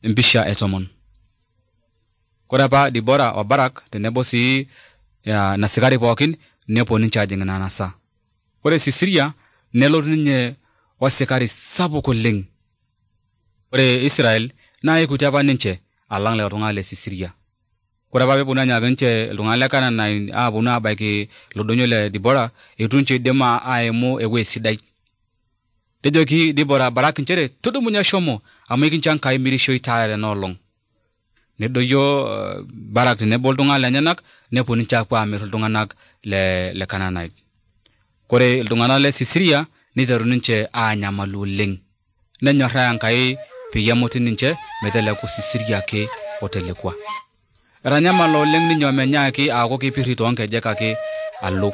empisha etomon. Kore apa Dibora o Barak tenebo sii na sikari pookin nepuo ninche ajing ina anasa. Ore Sisira nelotu ninye osikari sapuk oleng. Ore Israel naa ikuti apa ninche alang lelo tung'anak le Sisira. Kore apa peeponu anyaki ninche iltung'anak le Kananaim aaponu abaiki ilo doinyio le Dibora, eitu ninche eidim aimu ewueji sidai. Nejoki Dibora Barak nchere tudumunye shomo amu ekincho Enkai mirishoi taata enoolong. Nedoyio Barak tenebo iltung'anak lenyenak nepuo ninche apuo aamir iltung'anak le Kananaim. Kore iltung'anak le Sisira niteru ninche aanyamalu oleng. Nenyorraa Enkai peyie emuti ninche meteleku Sisira ake otelekua. Etanyamala oleng ninye omenyaaki aaku kipirri toonkejek ake alo.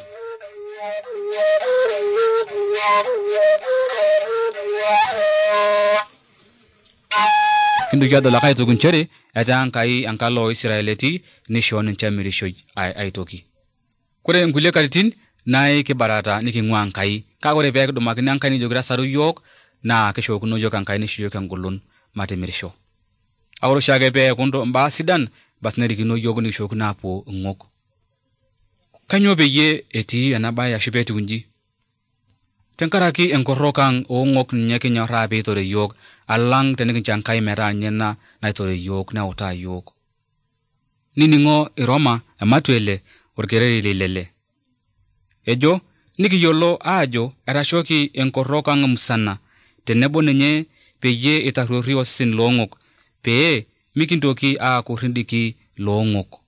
Kintoki adol ake aitoki nchere etaa Enkai enkalo oisraeliti nishoo ninche mirishoi aitoki. Kore nkulie katitin naa kibarata niking'ua Enkai, kake ore pee kidumakini Enkai nijoki tasaru yiok naa kishookino yiok Enkai nisho yiok engolon matimirisho. Ore oshiake pee eeku mbaa sidan basi nerikino yiok nikishookino aapuo ing'ok. Kanyoo peyie etii ena baye ashu peetiu inji? Tenkaraki enkorrok ang' oong'ok ninye kinyorraa peitore yiok alang tenikincho Enkai metaa ninye naitore yiok neutaa yiok. Nining'o Roma Ematuele orkereri leilele. Ejo nikiyiolo aajo etashooki enkorrok ang' musana tenebo ninye peyie itarruori osesen loong'ok pee mikintoki aaku rindiki loong'ok.